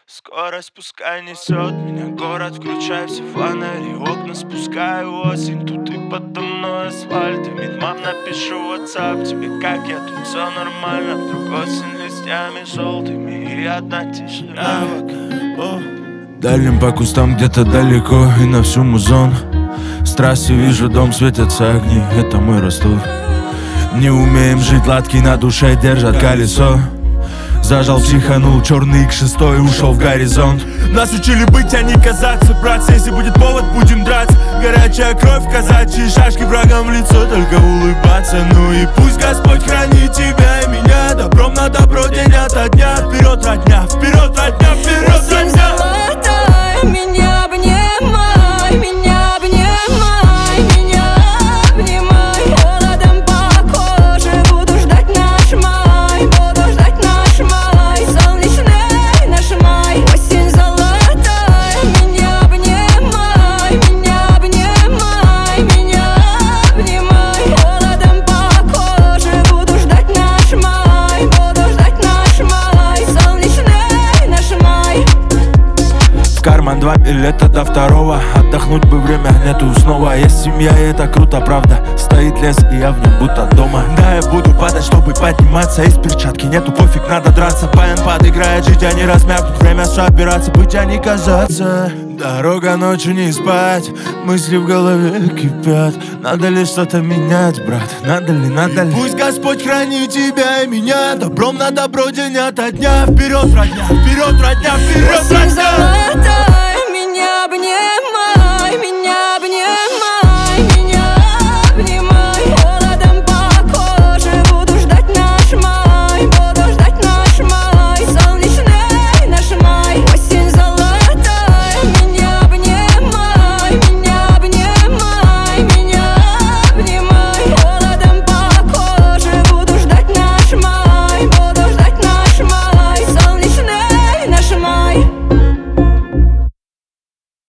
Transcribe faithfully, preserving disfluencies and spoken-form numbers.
Скорость пускай несет меня город, включай все фонари, окна спускаю осень, тут и подо мной асфальт. И мам, напишу в WhatsApp тебе, как я тут, все нормально. Вдруг осень листьями желтыми и одна тишина вокруг. Дальним по кустам где-то далеко и на всю музон. С трассы вижу дом, светятся огни, это мой Ростов. Не умеем жить, латки на душе держат колесо. Зажал, психанул, черный икс шесть ушел в горизонт. Нас учили быть, а не казаться, братцы. Если будет повод, будем драться. Горячая кровь, казачьи шашки, врагам в лицо только улыбаться. Ну и пусть Господь хранит тебя и меня. Добром на добро день ото дня. Вперед, родня, вперед, родня, вперед, родня. Меня обнимай, меня обнимай, меня обнимай. Холодом по коже буду ждать наш май, буду ждать наш май, солнечный наш май. Осень золотая, меня обнимай, меня обнимай, меня обнимай. Холодом по коже буду ждать наш май, буду ждать наш май, солнечный наш май. В карман два билета до второго. Отдохнуть бы, время нету снова. Есть семья и это круто, правда. Стоит лес и я в нем будто дома. Да, я буду падать, чтобы подниматься. Из перчатки нету, пофиг, надо драться. Баян подыграет, жить, а не размякнуть. Время собираться, быть, а не казаться. Дорога ночью не спать, мысли в голове кипят. Надо ли что-то менять, брат? Надо ли, надо ли? Пусть Господь хранит тебя и меня. Добром на добро день ото дня. Вперед, родня, вперед,